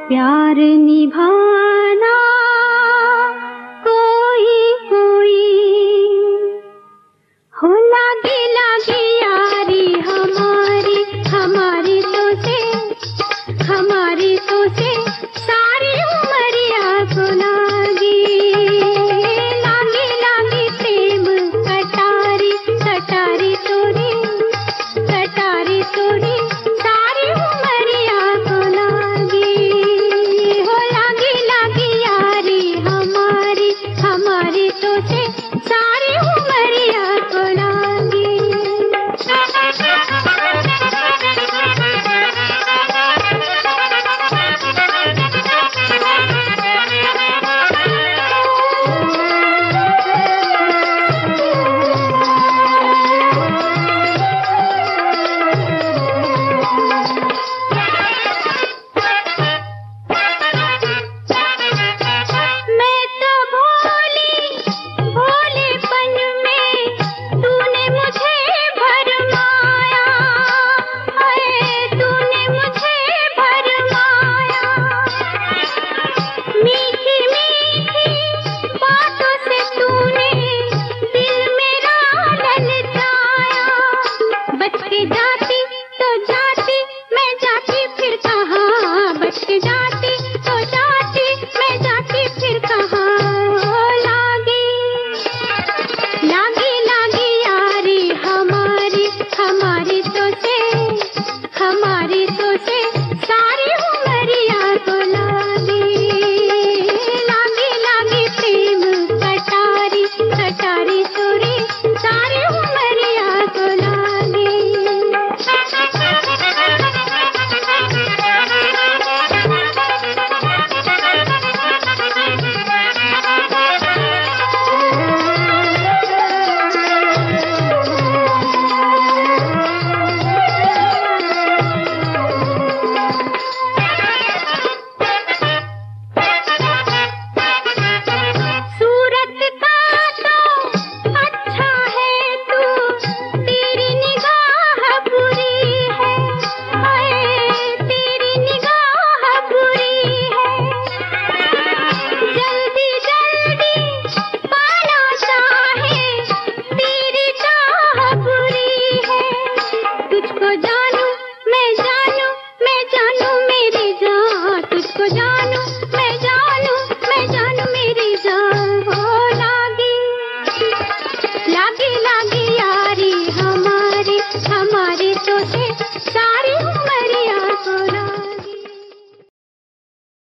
प्यार निभाना कोई कोई हो, लागी लागी यारी हमारी, हमारी तो से सारी उमरिया को लागी, लागी लागी प्रेम कटारी, कटारी तोरी, कटारी तोरी सारी उमरिया को लागी, हो लागी लागी यारी हमारी, हमारी तो से सारी उमरिया को लागी। जाती तो